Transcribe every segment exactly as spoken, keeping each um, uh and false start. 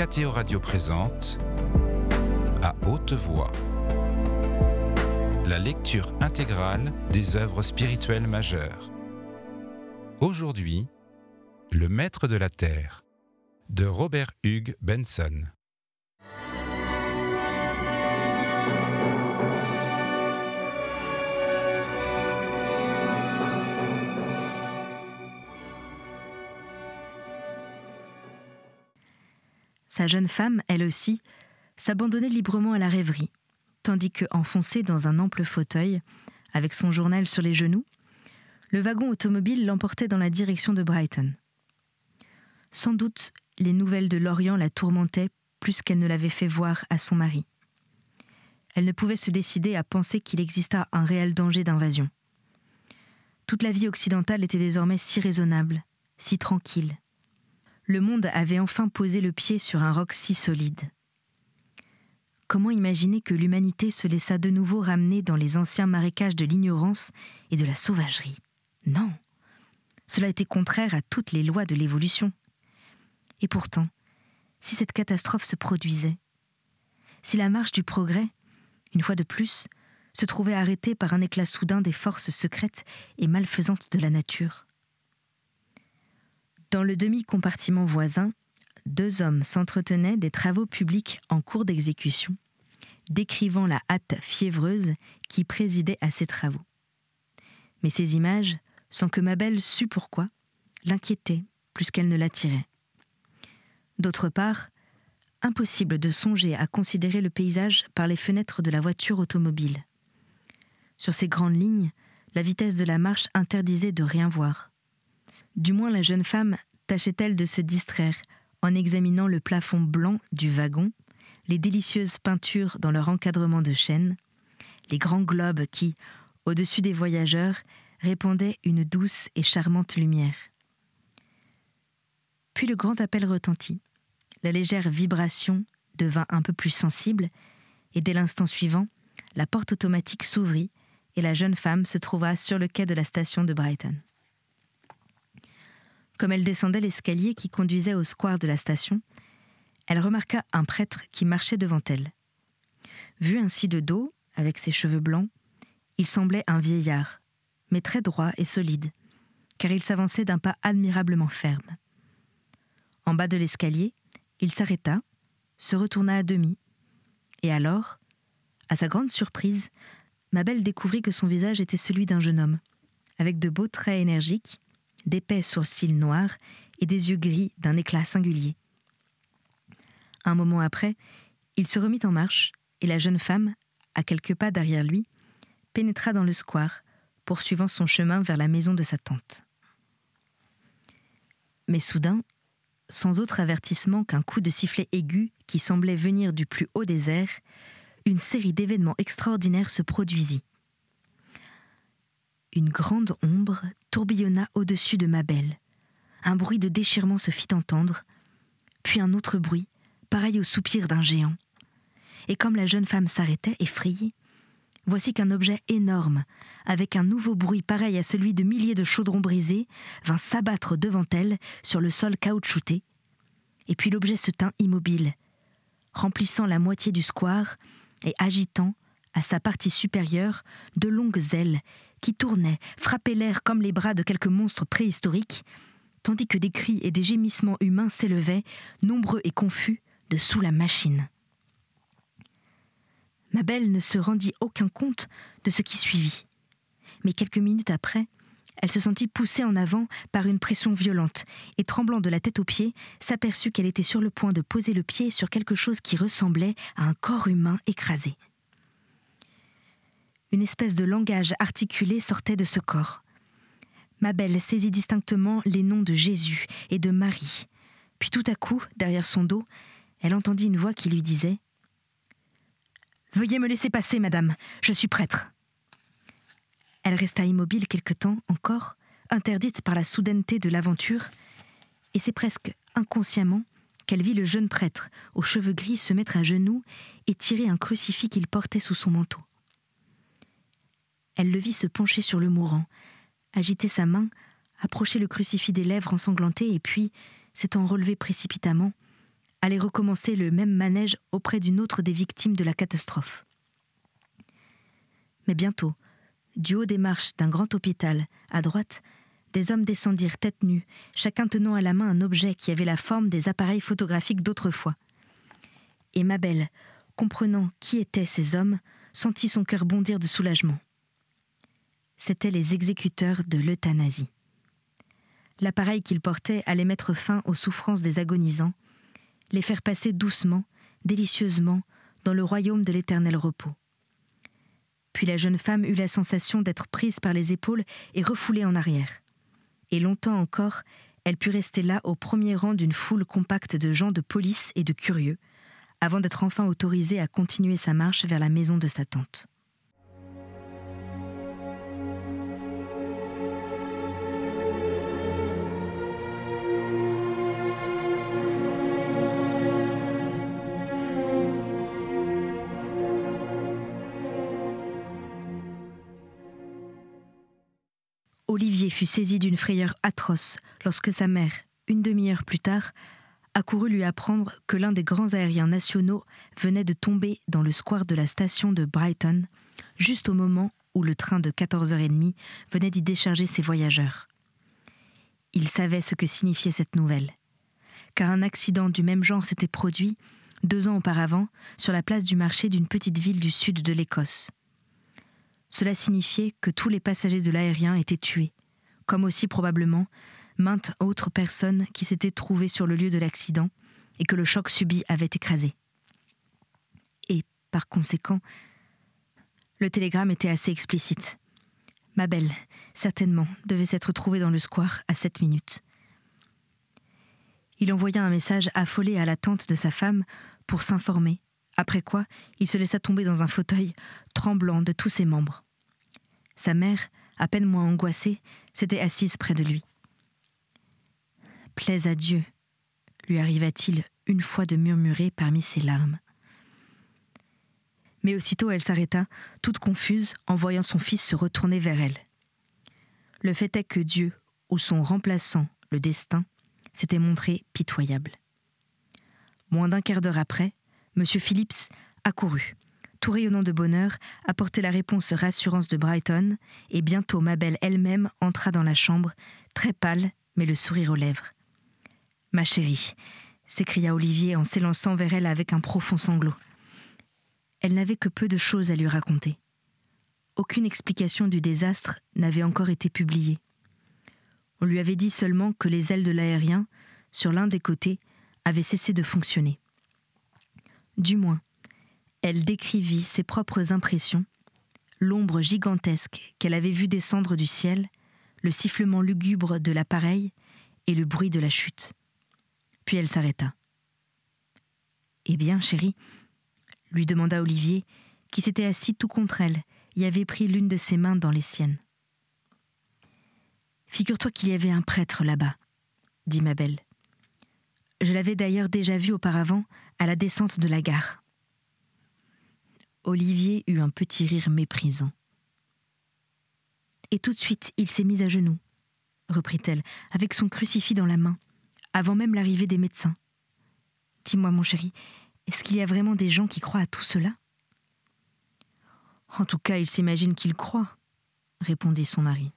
Mathéo Radio présente À haute voix la lecture intégrale des œuvres spirituelles majeures. Aujourd'hui, Le Maître de la Terre de Robert Hugh Benson. Sa jeune femme, elle aussi, s'abandonnait librement à la rêverie, tandis que, enfoncé dans un ample fauteuil, avec son journal sur les genoux, le wagon automobile l'emportait dans la direction de Brighton. Sans doute, les nouvelles de l'Orient la tourmentaient plus qu'elle ne l'avait fait voir à son mari. Elle ne pouvait se décider à penser qu'il existât un réel danger d'invasion. Toute la vie occidentale était désormais si raisonnable, si tranquille. Le monde avait enfin posé le pied sur un roc si solide. Comment imaginer que l'humanité se laissa de nouveau ramener dans les anciens marécages de l'ignorance et de la sauvagerie ? Non, cela était contraire à toutes les lois de l'évolution. Et pourtant, si cette catastrophe se produisait, si la marche du progrès, une fois de plus, se trouvait arrêtée par un éclat soudain des forces secrètes et malfaisantes de la nature. Dans le demi-compartiment voisin, deux hommes s'entretenaient des travaux publics en cours d'exécution, décrivant la hâte fiévreuse qui présidait à ces travaux. Mais ces images, sans que Mabel sût pourquoi, l'inquiétaient plus qu'elles ne l'attiraient. D'autre part, impossible de songer à considérer le paysage par les fenêtres de la voiture automobile. Sur ces grandes lignes, la vitesse de la marche interdisait de rien voir. Du moins la jeune femme tâchait-elle de se distraire en examinant le plafond blanc du wagon, les délicieuses peintures dans leur encadrement de chêne, les grands globes qui, au-dessus des voyageurs, répandaient une douce et charmante lumière. Puis le grand appel retentit. La légère vibration devint un peu plus sensible, et dès l'instant suivant, la porte automatique s'ouvrit et la jeune femme se trouva sur le quai de la station de Brighton. Comme elle descendait l'escalier qui conduisait au square de la station, elle remarqua un prêtre qui marchait devant elle. Vu ainsi de dos, avec ses cheveux blancs, il semblait un vieillard, mais très droit et solide, car il s'avançait d'un pas admirablement ferme. En bas de l'escalier, il s'arrêta, se retourna à demi, et alors, à sa grande surprise, Mabel découvrit que son visage était celui d'un jeune homme, avec de beaux traits énergiques, d'épais sourcils noirs et des yeux gris d'un éclat singulier. Un moment après, il se remit en marche et la jeune femme, à quelques pas derrière lui, pénétra dans le square, poursuivant son chemin vers la maison de sa tante. Mais soudain, sans autre avertissement qu'un coup de sifflet aigu qui semblait venir du plus haut des airs, une série d'événements extraordinaires se produisit. Une grande ombre tourbillonna au-dessus de Mabel. Un bruit de déchirement se fit entendre, puis un autre bruit, pareil au soupir d'un géant. Et comme la jeune femme s'arrêtait, effrayée, voici qu'un objet énorme, avec un nouveau bruit pareil à celui de milliers de chaudrons brisés, vint s'abattre devant elle sur le sol caoutchouté. Et puis l'objet se tint immobile, remplissant la moitié du square et agitant, à sa partie supérieure, de longues ailes qui tournaient, frappaient l'air comme les bras de quelque monstre préhistorique, tandis que des cris et des gémissements humains s'élevaient, nombreux et confus, de sous la machine. Mabel ne se rendit aucun compte de ce qui suivit. Mais quelques minutes après, elle se sentit poussée en avant par une pression violente et, tremblant de la tête aux pieds, s'aperçut qu'elle était sur le point de poser le pied sur quelque chose qui ressemblait à un corps humain écrasé. Une espèce de langage articulé sortait de ce corps. Mabel saisit distinctement les noms de Jésus et de Marie. Puis tout à coup, derrière son dos, elle entendit une voix qui lui disait « Veuillez me laisser passer, madame, je suis prêtre. » Elle resta immobile quelque temps encore, interdite par la soudaineté de l'aventure, et c'est presque inconsciemment qu'elle vit le jeune prêtre, aux cheveux gris, se mettre à genoux et tirer un crucifix qu'il portait sous son manteau. Elle le vit se pencher sur le mourant, agiter sa main, approcher le crucifix des lèvres ensanglantées et puis, s'étant relevé précipitamment, allait recommencer le même manège auprès d'une autre des victimes de la catastrophe. Mais bientôt, du haut des marches d'un grand hôpital, à droite, des hommes descendirent tête nue, chacun tenant à la main un objet qui avait la forme des appareils photographiques d'autrefois. Et Mabel, comprenant qui étaient ces hommes, sentit son cœur bondir de soulagement. C'étaient les exécuteurs de l'euthanasie. L'appareil qu'ils portaient allait mettre fin aux souffrances des agonisants, les faire passer doucement, délicieusement, dans le royaume de l'éternel repos. Puis la jeune femme eut la sensation d'être prise par les épaules et refoulée en arrière. Et longtemps encore, elle put rester là au premier rang d'une foule compacte de gens de police et de curieux, avant d'être enfin autorisée à continuer sa marche vers la maison de sa tante. Olivier fut saisi d'une frayeur atroce lorsque sa mère, une demi-heure plus tard, accourut lui apprendre que l'un des grands aériens nationaux venait de tomber dans le square de la station de Brighton, juste au moment où le train de quatorze heures trente venait d'y décharger ses voyageurs. Il savait ce que signifiait cette nouvelle, car un accident du même genre s'était produit, deux ans auparavant, sur la place du marché d'une petite ville du sud de l'Écosse. Cela signifiait que tous les passagers de l'aérien étaient tués, comme aussi probablement maintes autres personnes qui s'étaient trouvées sur le lieu de l'accident et que le choc subi avait écrasé. Et, par conséquent, le télégramme était assez explicite. Mabel, certainement, devait s'être trouvée dans le square à sept minutes. Il envoya un message affolé à la tante de sa femme pour s'informer, après quoi il se laissa tomber dans un fauteuil, tremblant de tous ses membres. Sa mère, à peine moins angoissée, s'était assise près de lui. « Plaise à Dieu », lui arriva-t-il une fois de murmurer parmi ses larmes. Mais aussitôt elle s'arrêta, toute confuse, en voyant son fils se retourner vers elle. Le fait est que Dieu, ou son remplaçant, le destin, s'était montré pitoyable. Moins d'un quart d'heure après, M. Phillips accourut, tout rayonnant de bonheur, apporter la réponse rassurante de Brighton, et bientôt Mabel elle-même entra dans la chambre, très pâle, mais le sourire aux lèvres. « Ma chérie !» s'écria Olivier en s'élançant vers elle avec un profond sanglot. Elle n'avait que peu de choses à lui raconter. Aucune explication du désastre n'avait encore été publiée. On lui avait dit seulement que les ailes de l'aérien, sur l'un des côtés, avaient cessé de fonctionner. Du moins, elle décrivit ses propres impressions, l'ombre gigantesque qu'elle avait vue descendre du ciel, le sifflement lugubre de l'appareil et le bruit de la chute. Puis elle s'arrêta. « Eh bien, chérie ?» lui demanda Olivier, qui s'était assis tout contre elle et avait pris l'une de ses mains dans les siennes. « Figure-toi qu'il y avait un prêtre là-bas, » dit Mabel. « Je l'avais d'ailleurs déjà vu auparavant à la descente de la gare. » Olivier eut un petit rire méprisant. « Et tout de suite, il s'est mis à genoux, » reprit-elle, avec son crucifix dans la main, avant même l'arrivée des médecins. « Dis-moi, mon chéri, est-ce qu'il y a vraiment des gens qui croient à tout cela ?»« En tout cas, il s'imagine qu'il croit, » répondit son mari.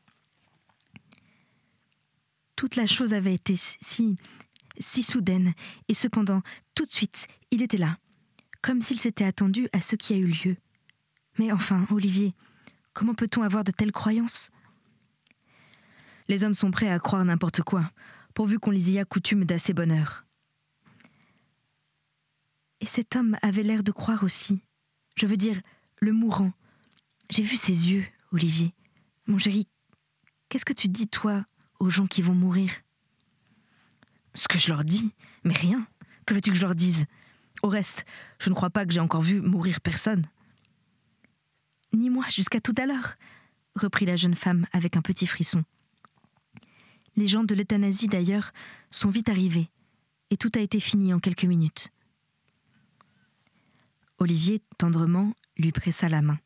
Toute la chose avait été si, si soudaine, et cependant, tout de suite, il était là, comme s'il s'était attendu à ce qui a eu lieu. Mais enfin, Olivier, comment peut-on avoir de telles croyances ? Les hommes sont prêts à croire n'importe quoi, pourvu qu'on les y accoutume d'assez bonne heure. Et cet homme avait l'air de croire aussi. Je veux dire, le mourant. J'ai vu ses yeux, Olivier. Mon chéri, qu'est-ce que tu dis, toi, aux gens qui vont mourir ? Ce que je leur dis ? Mais rien. Que veux-tu que je leur dise ? Au reste, je ne crois pas que j'ai encore vu mourir personne. Ni moi, jusqu'à tout à l'heure, reprit la jeune femme avec un petit frisson. Les gens de l'euthanasie, d'ailleurs, sont vite arrivés, et tout a été fini en quelques minutes. Olivier, tendrement, lui pressa la main.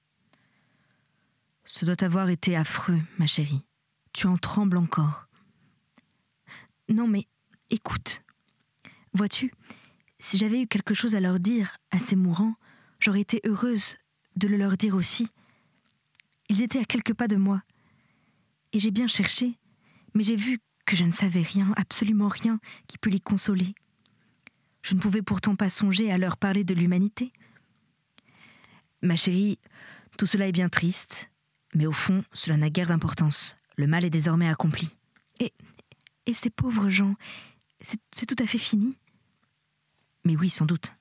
« Ce doit avoir été affreux, ma chérie. Tu en trembles encore. »« Non, mais écoute. Vois-tu, Si j'avais eu quelque chose à leur dire, à ces mourants, j'aurais été heureuse de le leur dire aussi. Ils étaient à quelques pas de moi. Et j'ai bien cherché, mais j'ai vu que je ne savais rien, absolument rien, qui pût les consoler. Je ne pouvais pourtant pas songer à leur parler de l'humanité. Ma chérie, tout cela est bien triste, mais au fond, cela n'a guère d'importance. Le mal est désormais accompli. Et, et ces pauvres gens, c'est, c'est tout à fait fini. Mais oui, sans doute.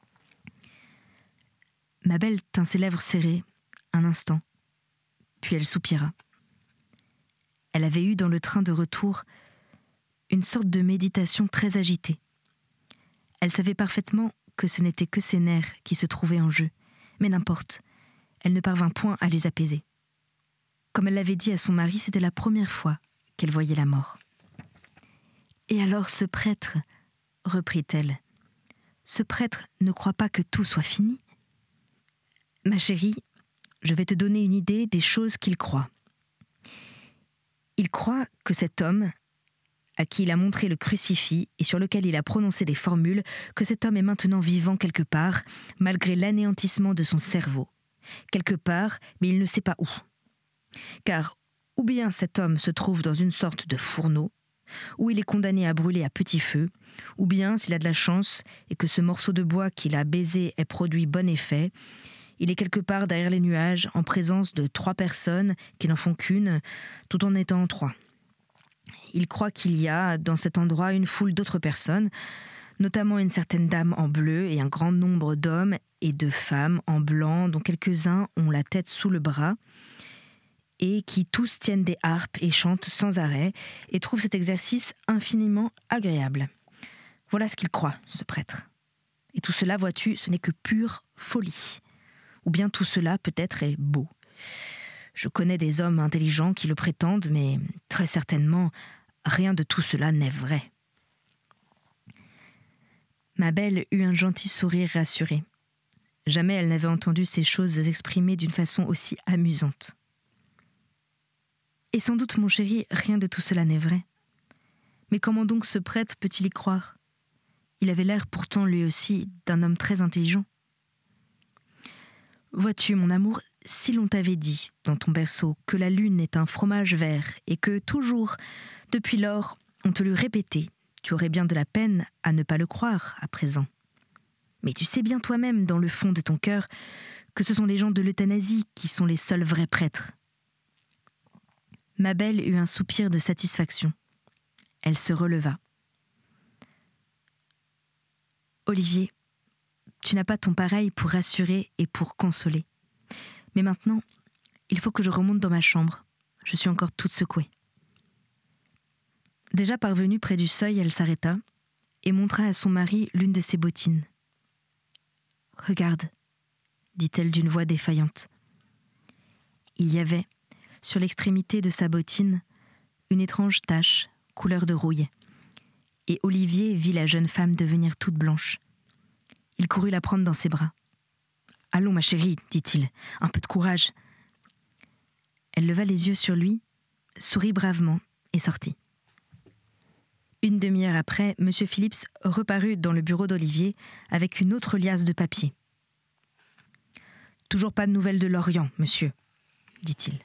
Ma belle tint ses lèvres serrées, un instant, puis elle soupira. Elle avait eu dans le train de retour une sorte de méditation très agitée. Elle savait parfaitement que ce n'étaient que ses nerfs qui se trouvaient en jeu, mais n'importe, elle ne parvint point à les apaiser. Comme elle l'avait dit à son mari, c'était la première fois qu'elle voyait la mort. « Et alors ce prêtre, reprit-elle, ce prêtre ne croit pas que tout soit fini ? Ma chérie, je vais te donner une idée des choses qu'il croit. Il croit que cet homme, à qui il a montré le crucifix et sur lequel il a prononcé des formules, que cet homme est maintenant vivant quelque part, malgré l'anéantissement de son cerveau. Quelque part, mais il ne sait pas où. Car ou bien cet homme se trouve dans une sorte de fourneau, où il est condamné à brûler à petit feu, ou bien, s'il a de la chance et que ce morceau de bois qu'il a baisé ait produit bon effet, il est quelque part derrière les nuages, en présence de trois personnes qui n'en font qu'une, tout en étant trois. Il croit qu'il y a, dans cet endroit, une foule d'autres personnes, notamment une certaine dame en bleu et un grand nombre d'hommes et de femmes en blanc, dont quelques-uns ont la tête sous le bras, et qui tous tiennent des harpes et chantent sans arrêt, et trouvent cet exercice infiniment agréable. Voilà ce qu'il croit, ce prêtre. Et tout cela, vois-tu, ce n'est que pure folie. Ou bien tout cela, peut-être, est beau. Je connais des hommes intelligents qui le prétendent, mais très certainement, rien de tout cela n'est vrai. Ma belle eut un gentil sourire rassuré. Jamais elle n'avait entendu ces choses exprimées d'une façon aussi amusante. Et sans doute, mon chéri, rien de tout cela n'est vrai. Mais comment donc ce prêtre peut-il y croire ? Il avait l'air pourtant, lui aussi, d'un homme très intelligent. Vois-tu, mon amour, si l'on t'avait dit, dans ton berceau, que la lune est un fromage vert et que, toujours, depuis lors, on te l'eût répété, tu aurais bien de la peine à ne pas le croire à présent. Mais tu sais bien toi-même, dans le fond de ton cœur, que ce sont les gens de l'euthanasie qui sont les seuls vrais prêtres. Ma belle eut un soupir de satisfaction. Elle se releva. Olivier, tu n'as pas ton pareil pour rassurer et pour consoler. Mais maintenant, il faut que je remonte dans ma chambre. Je suis encore toute secouée. Déjà parvenue près du seuil, elle s'arrêta et montra à son mari l'une de ses bottines. « Regarde, dit-elle d'une voix défaillante. Il y avait, sur l'extrémité de sa bottine, une étrange tache, couleur de rouille, et Olivier vit la jeune femme devenir toute blanche. Il courut la prendre dans ses bras. « Allons, ma chérie, dit-il, un peu de courage. » Elle leva les yeux sur lui, sourit bravement et sortit. Une demi-heure après, M. Phillips reparut dans le bureau d'Olivier avec une autre liasse de papier. « Toujours pas de nouvelles de Lorient, monsieur, » dit-il.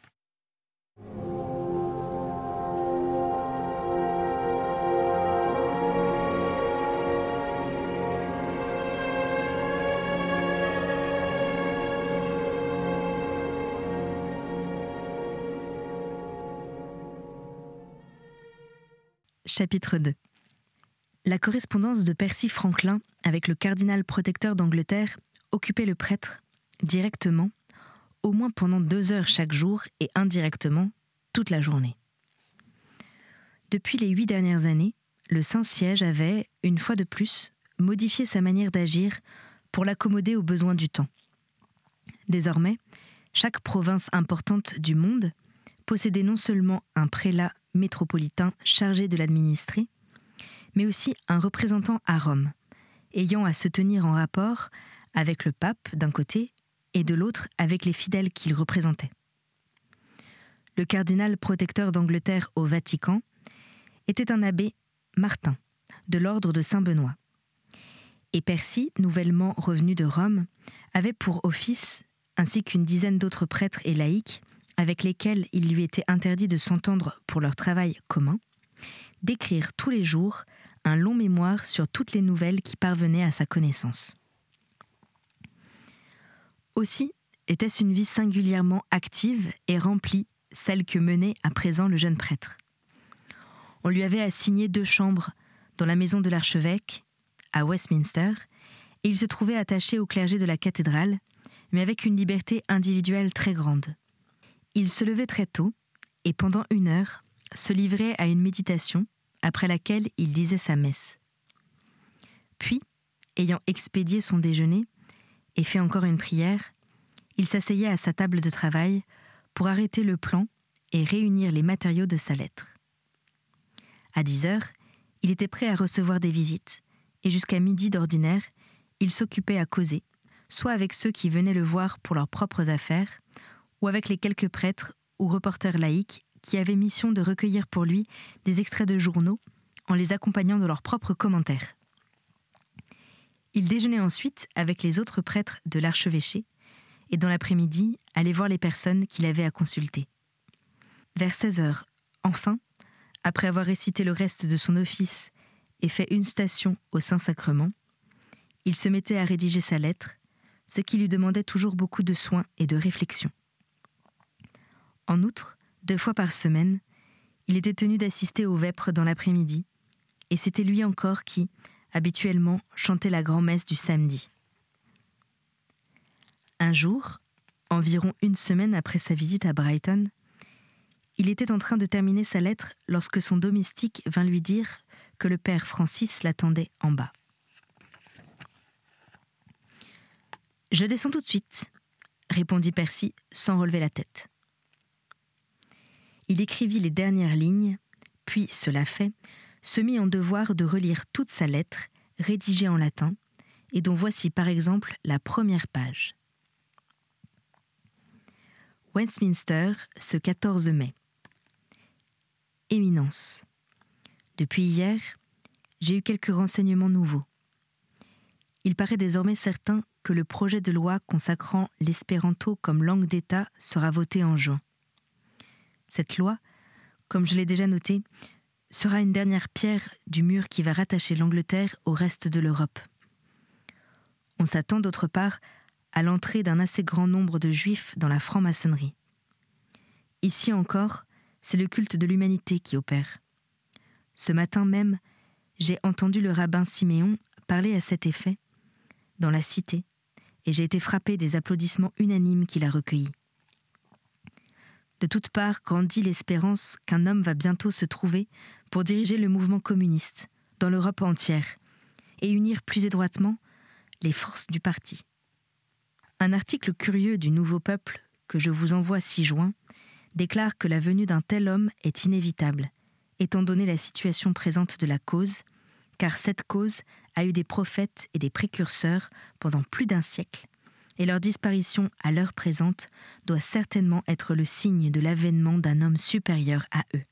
Chapitre deux. La correspondance de Percy Franklin avec le cardinal protecteur d'Angleterre occupait le prêtre, directement, au moins pendant deux heures chaque jour et indirectement toute la journée. Depuis les huit dernières années, le Saint-Siège avait, une fois de plus, modifié sa manière d'agir pour l'accommoder aux besoins du temps. Désormais, chaque province importante du monde possédait non seulement un prélat métropolitain chargé de l'administrer, mais aussi un représentant à Rome, ayant à se tenir en rapport avec le pape d'un côté et de l'autre avec les fidèles qu'il représentait. Le cardinal protecteur d'Angleterre au Vatican était un abbé Martin, de l'ordre de Saint-Benoît, Et Percy, nouvellement revenu de Rome, avait pour office, ainsi qu'une dizaine d'autres prêtres et laïcs, avec lesquels il lui était interdit de s'entendre pour leur travail commun, d'écrire tous les jours un long mémoire sur toutes les nouvelles qui parvenaient à sa connaissance. Aussi était-ce une vie singulièrement active et remplie, celle que menait à présent le jeune prêtre. On lui avait assigné deux chambres dans la maison de l'archevêque, à Westminster, et il se trouvait attaché au clergé de la cathédrale, mais avec une liberté individuelle très grande. Il se levait très tôt, et pendant une heure, se livrait à une méditation, après laquelle il disait sa messe. Puis, ayant expédié son déjeuner, et fait encore une prière, il s'asseyait à sa table de travail pour arrêter le plan et réunir les matériaux de sa lettre. À dix heures, il était prêt à recevoir des visites, et jusqu'à midi d'ordinaire, il s'occupait à causer, soit avec ceux qui venaient le voir pour leurs propres affaires, ou avec les quelques prêtres ou reporters laïcs qui avaient mission de recueillir pour lui des extraits de journaux en les accompagnant de leurs propres commentaires. Il déjeunait ensuite avec les autres prêtres de l'archevêché et dans l'après-midi allait voir les personnes qu'il avait à consulter. Vers seize heures, enfin, après avoir récité le reste de son office et fait une station au Saint-Sacrement, il se mettait à rédiger sa lettre, ce qui lui demandait toujours beaucoup de soin et de réflexion. En outre, deux fois par semaine, il était tenu d'assister aux vêpres dans l'après-midi, et c'était lui encore qui, habituellement, chantait la grand-messe du samedi. Un jour, environ une semaine après sa visite à Brighton, il était en train de terminer sa lettre lorsque son domestique vint lui dire que le père Francis l'attendait en bas. « Je descends tout de suite », répondit Percy sans relever la tête. Il écrivit les dernières lignes, puis, cela fait, se mit en devoir de relire toute sa lettre, rédigée en latin, et dont voici par exemple la première page. Westminster, ce quatorze mai. Éminence. Depuis hier, j'ai eu quelques renseignements nouveaux. Il paraît désormais certain que le projet de loi consacrant l'espéranto comme langue d'État sera voté en juin. Cette loi, comme je l'ai déjà noté, sera une dernière pierre du mur qui va rattacher l'Angleterre au reste de l'Europe. On s'attend d'autre part à l'entrée d'un assez grand nombre de juifs dans la franc-maçonnerie. Ici encore, c'est le culte de l'humanité qui opère. Ce matin même, j'ai entendu le rabbin Siméon parler à cet effet dans la cité, et j'ai été frappé des applaudissements unanimes qu'il a recueillis. De toutes parts grandit l'espérance qu'un homme va bientôt se trouver pour diriger le mouvement communiste dans l'Europe entière et unir plus étroitement les forces du parti. Un article curieux du Nouveau Peuple, que je vous envoie ci-joint, déclare que la venue d'un tel homme est inévitable, étant donné la situation présente de la cause, car cette cause a eu des prophètes et des précurseurs pendant plus d'un siècle, et leur disparition à l'heure présente doit certainement être le signe de l'avènement d'un homme supérieur à eux.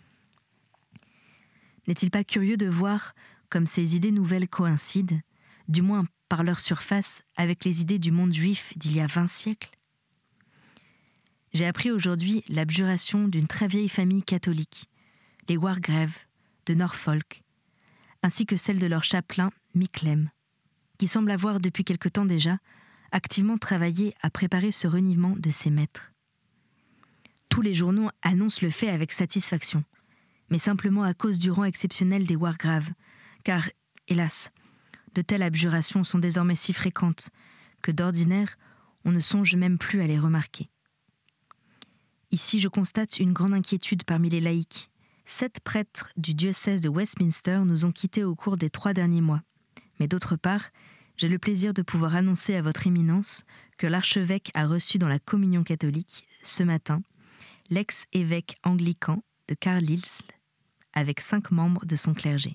N'est-il pas curieux de voir comme ces idées nouvelles coïncident, du moins par leur surface, avec les idées du monde juif d'il y a vingt siècles ? J'ai appris aujourd'hui l'abjuration d'une très vieille famille catholique, les Wargrave de Norfolk, ainsi que celle de leur chapelain Micklem, qui semble avoir depuis quelque temps déjà activement travaillé à préparer ce reniement de ses maîtres. Tous les journaux annoncent le fait avec satisfaction, mais simplement à cause du rang exceptionnel des Wargrave, car, hélas, de telles abjurations sont désormais si fréquentes que d'ordinaire, on ne songe même plus à les remarquer. Ici, je constate une grande inquiétude parmi les laïcs. Sept prêtres du diocèse de Westminster nous ont quittés au cours des trois derniers mois. Mais d'autre part, j'ai le plaisir de pouvoir annoncer à votre éminence que l'archevêque a reçu dans la communion catholique, ce matin, l'ex-évêque anglican de Carlisle, avec cinq membres de son clergé.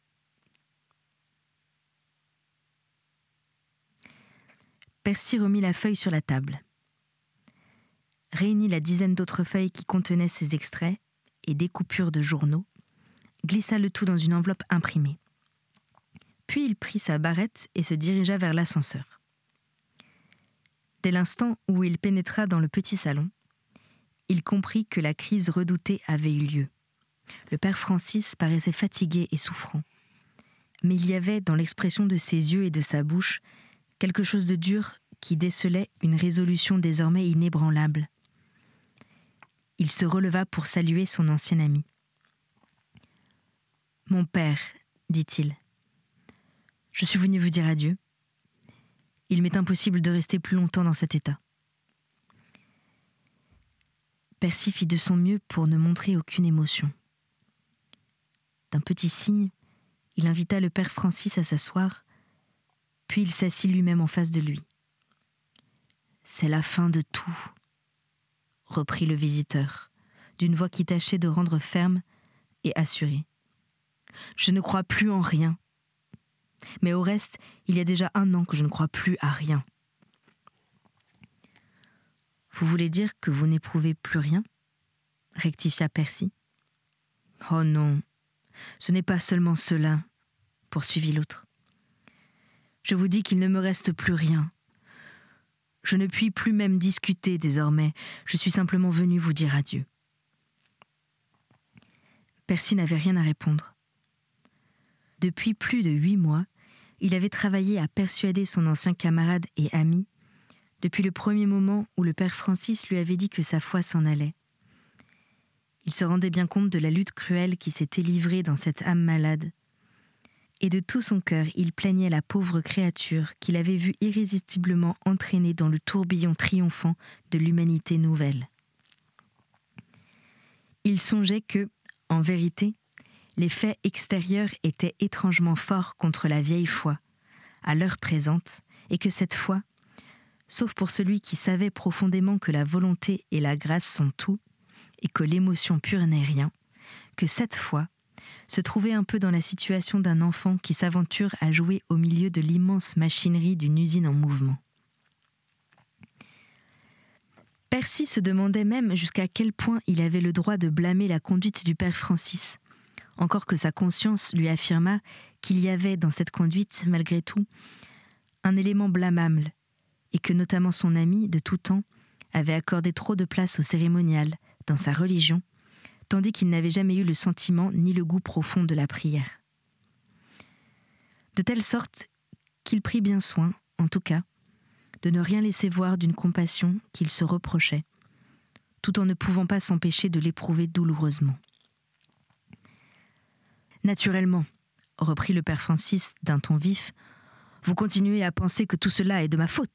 Percy remit la feuille sur la table, réunit la dizaine d'autres feuilles qui contenaient ces extraits et des coupures de journaux, glissa le tout dans une enveloppe imprimée. Puis il prit sa barrette et se dirigea vers l'ascenseur. Dès l'instant où il pénétra dans le petit salon, il comprit que la crise redoutée avait eu lieu. Le père Francis paraissait fatigué et souffrant. Mais il y avait dans l'expression de ses yeux et de sa bouche quelque chose de dur qui décelait une résolution désormais inébranlable. Il se releva pour saluer son ancien ami. « Mon père, dit-il, je suis venu vous dire adieu. Il m'est impossible de rester plus longtemps dans cet état. » Percy fit de son mieux pour ne montrer aucune émotion. D'un petit signe, il invita le père Francis à s'asseoir, puis il s'assit lui-même en face de lui. « C'est la fin de tout, » reprit le visiteur, d'une voix qui tâchait de rendre ferme et assurée. « Je ne crois plus en rien. Mais au reste, il y a déjà un an que je ne crois plus à rien. » « Vous voulez dire que vous n'éprouvez plus rien ?» rectifia Percy. « Oh non, ce n'est pas seulement cela, » poursuivit l'autre. « Je vous dis qu'il ne me reste plus rien. Je ne puis plus même discuter désormais, je suis simplement venu vous dire adieu. » Percy n'avait rien à répondre. Depuis plus de huit mois, il avait travaillé à persuader son ancien camarade et ami, depuis le premier moment où le père Francis lui avait dit que sa foi s'en allait. Il se rendait bien compte de la lutte cruelle qui s'était livrée dans cette âme malade. Et de tout son cœur, il plaignait la pauvre créature qu'il avait vue irrésistiblement entraînée dans le tourbillon triomphant de l'humanité nouvelle. Il songeait que, en vérité, les faits extérieurs étaient étrangement forts contre la vieille foi, à l'heure présente, et que cette foi, sauf pour celui qui savait profondément que la volonté et la grâce sont tout, et que l'émotion pure n'est rien, que cette foi se trouvait un peu dans la situation d'un enfant qui s'aventure à jouer au milieu de l'immense machinerie d'une usine en mouvement. Percy se demandait même jusqu'à quel point il avait le droit de blâmer la conduite du père Francis, encore que sa conscience lui affirmât qu'il y avait dans cette conduite, malgré tout, un élément blâmable, et que notamment son ami, de tout temps, avait accordé trop de place au cérémonial, dans sa religion, tandis qu'il n'avait jamais eu le sentiment ni le goût profond de la prière. De telle sorte qu'il prit bien soin, en tout cas, de ne rien laisser voir d'une compassion qu'il se reprochait, tout en ne pouvant pas s'empêcher de l'éprouver douloureusement. « Naturellement, » reprit le père Francis d'un ton vif, « vous continuez à penser que tout cela est de ma faute. »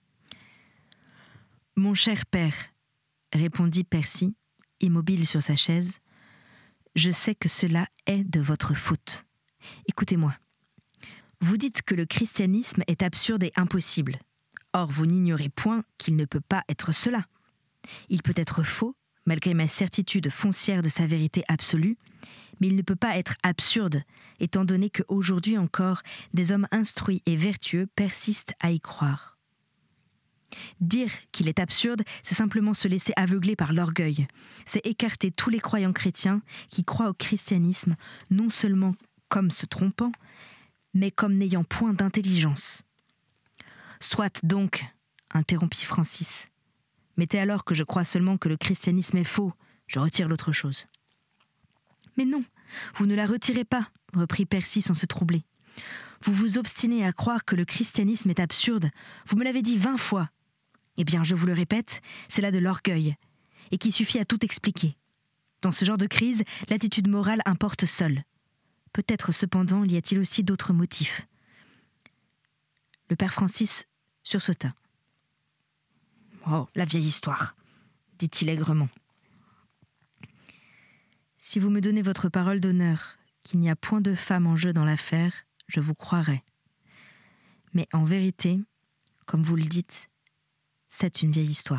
« Mon cher père, » répondit Percy, immobile sur sa chaise, « je sais que cela est de votre faute. Écoutez-moi. Vous dites que le christianisme est absurde et impossible. Or, vous n'ignorez point qu'il ne peut pas être cela. Il peut être faux, malgré ma certitude foncière de sa vérité absolue, mais il ne peut pas être absurde, étant donné qu'aujourd'hui encore, des hommes instruits et vertueux persistent à y croire. Dire qu'il est absurde, c'est simplement se laisser aveugler par l'orgueil. C'est écarter tous les croyants chrétiens qui croient au christianisme, non seulement comme se trompant, mais comme n'ayant point d'intelligence. « Soit donc, » interrompit Francis. « Mettez alors que je crois seulement que le christianisme est faux, je retire l'autre chose. »« Mais non, vous ne la retirez pas, » reprit Percy sans se troubler. « Vous vous obstinez à croire que le christianisme est absurde, vous me l'avez dit vingt fois. Eh bien, je vous le répète, c'est là de l'orgueil, et qui suffit à tout expliquer. Dans ce genre de crise, l'attitude morale importe seule. Peut-être cependant y a-t-il aussi d'autres motifs. » Le père Francis sursauta. « Oh, la vieille histoire, » dit-il aigrement. « Si vous me donnez votre parole d'honneur qu'il n'y a point de femme en jeu dans l'affaire, je vous croirai. Mais en vérité, comme vous le dites, c'est une vieille histoire. »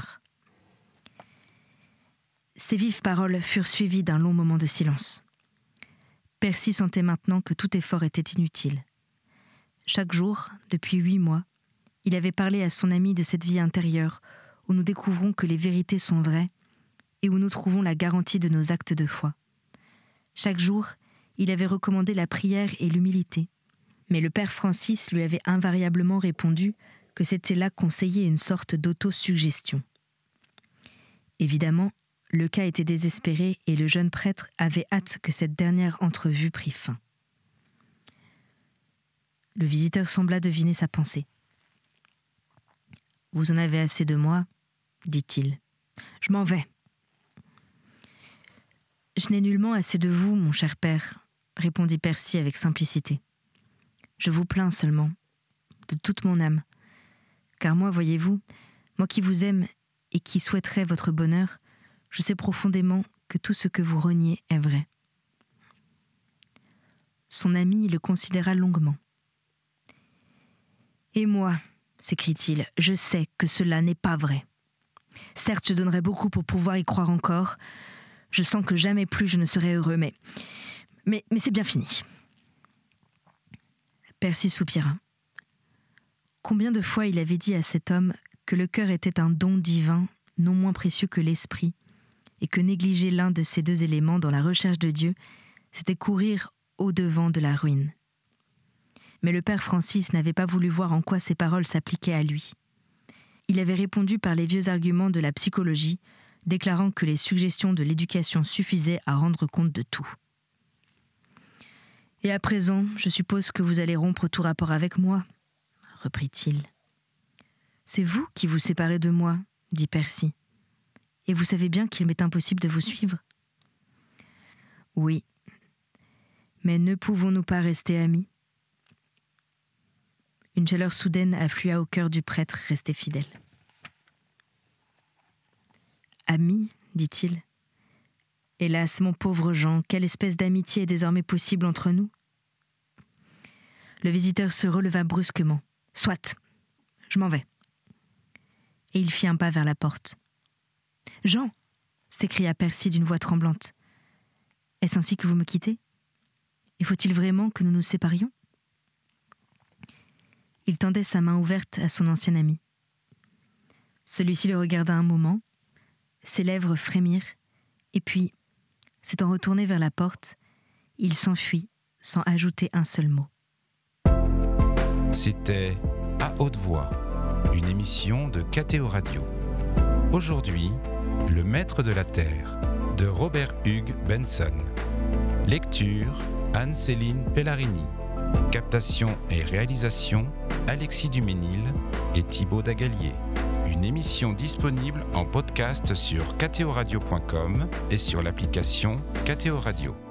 Ces vives paroles furent suivies d'un long moment de silence. Percy sentait maintenant que tout effort était inutile. Chaque jour, depuis huit mois, il avait parlé à son ami de cette vie intérieure où nous découvrons que les vérités sont vraies et où nous trouvons la garantie de nos actes de foi. Chaque jour, il avait recommandé la prière et l'humilité, Mais le père Francis lui avait invariablement répondu que c'était là conseiller une sorte d'autosuggestion. Évidemment, le cas était désespéré et le jeune prêtre avait hâte que cette dernière entrevue prît fin. Le visiteur sembla deviner sa pensée. « Vous en avez assez de moi, dit-il. Je m'en vais. »« Je n'ai nullement assez de vous, mon cher père, répondit Percy avec simplicité. Je vous plains seulement, de toute mon âme. Car moi, voyez-vous, moi qui vous aime et qui souhaiterais votre bonheur, je sais profondément que tout ce que vous reniez est vrai. » Son ami le considéra longuement. « Et moi, s'écrie-t-il, je sais que cela n'est pas vrai. Certes, je donnerais beaucoup pour pouvoir y croire encore. Je sens que jamais plus je ne serai heureux, mais, mais, mais c'est bien fini. » Percy soupira. Combien de fois il avait dit à cet homme que le cœur était un don divin, non moins précieux que l'esprit, et que négliger l'un de ces deux éléments dans la recherche de Dieu, c'était courir au-devant de la ruine. Mais le père Francis n'avait pas voulu voir en quoi ces paroles s'appliquaient à lui. Il avait répondu par les vieux arguments de la psychologie, déclarant que les suggestions de l'éducation suffisaient à rendre compte de tout. « Et à présent, je suppose que vous allez rompre tout rapport avec moi, » reprit-il. « C'est vous qui vous séparez de moi, » dit Percy. « Et vous savez bien qu'il m'est impossible de vous suivre. »« Oui, mais ne pouvons-nous pas rester amis ?» Une chaleur soudaine afflua au cœur du prêtre resté fidèle. « Amis, dit-il. Hélas, mon pauvre Jean, quelle espèce d'amitié est désormais possible entre nous ? » Le visiteur se releva brusquement. « Soit, je m'en vais. » Et il fit un pas vers la porte. « Jean !» s'écria Percy d'une voix tremblante. « Est-ce ainsi que vous me quittez ? Et faut-il vraiment que nous nous séparions ?» Il tendait sa main ouverte à son ancien ami. Celui-ci le regarda un moment, ses lèvres frémirent, et puis, s'étant retourné vers la porte, il s'enfuit sans ajouter un seul mot. C'était À haute voix, une émission de K T O Radio. Aujourd'hui, Le Maître de la Terre, de Robert Hugues Benson. Lecture, Anne-Céline Pellarini. Captation et réalisation, Alexis Duménil et Thibaut Dagalier. Une émission disponible en podcast sur k t o radio point com et sur l'application K T O Radio.